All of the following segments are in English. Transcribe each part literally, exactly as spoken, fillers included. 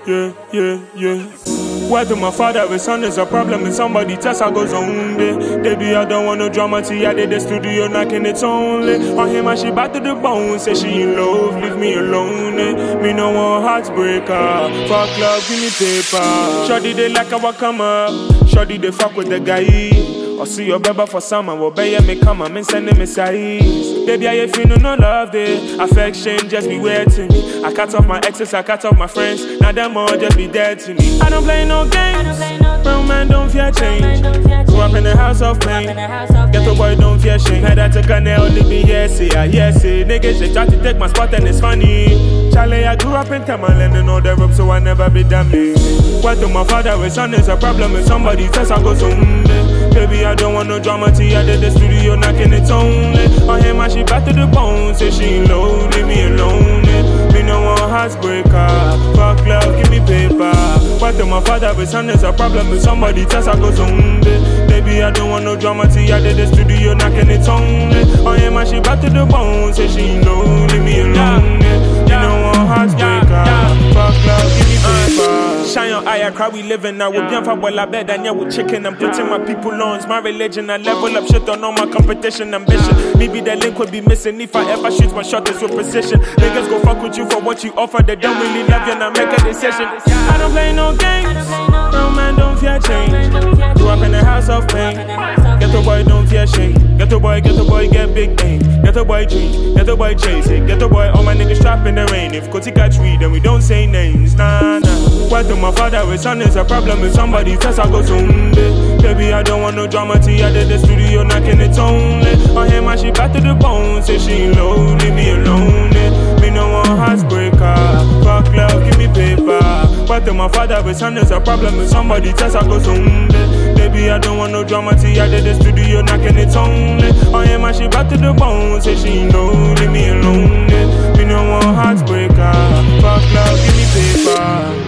yeah, yeah, yeah. Whether my father or son is a problem and somebody test I goes on there. Baby, I don't want no drama till I did the studio knocking it's only. On him, I she back to the bone, say she in love, leave me alone. Eh. Me no one heartbreaker. Fuck love, give me paper. Shorty they like how I come up. Shorty they fuck with the guy. Or see your baby for summer, will bear me come and send them a size. Baby, I feel no, no love there. Affection just be weird to me. I cut off my exes, I cut off my friends. Now them all just be dead to me. I don't play no games. Real man don't fear change. Grew up in the house of pain. Ghetto boy don't fear shame. Head I took a nail, living yes, say, yes, say. Niggas they try to take my spot and it's funny. Charlie, I grew up in Tamaland and all the rope, so I never be damned. Whether my father or son is a problem with somebody test I go zoom. Baby, I don't want no drama till I did the studio knocking its only. On him, I she back to the bone, say she in low, leave me alone. Me no one heartbreaker. Fuck love, give me paper. Whether my father or son is a problem with somebody test I go zoom. Baby, I don't want no drama till I did the studio knocking its only. On him, I she back to the bone, say she in low, leave me alone. Me no one heartbreaker. Fuck love, give me paper. Shine your eye, I cry, we living now. We're bien for well, I bet, and yeah, we're chicken. I'm putting my people on. It's my religion. I level up shit on all my competition, ambition. Maybe that link would be missing if I ever shoot my shot is with precision. Niggas go fuck with you for what you offer. They don't really love you, now make a decision. I don't play no games. Real man don't fear change. Grew up in the house of pain. Ghetto boy don't fear shame. Ghetto boy, ghetto boy get big aim. Ghetto boy dream, ghetto boy chase it. Ghetto boy, all my niggas trap in the rain. If Koti catch weed, then we don't say names. Nah, nah. Whether my father or son is a problem with somebody test I go zoom. Baby, I don't want no drama till I did the studio knocking its only. On him, I she back to the bone, say she in low, leave me alone. Me no one heartbreaker. Fuck love, give me paper. Whether my father or son is a problem with somebody test I go zoom. Baby, I don't want no drama till I did the studio knocking its only. On him, I she back to the bone, say she in low, leave me alone. Me no one heartbreaker. Fuck love, give me paper.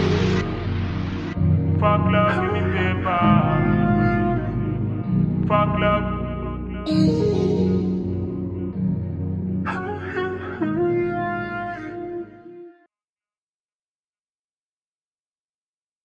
Fuck love, give me paper. Fuck love.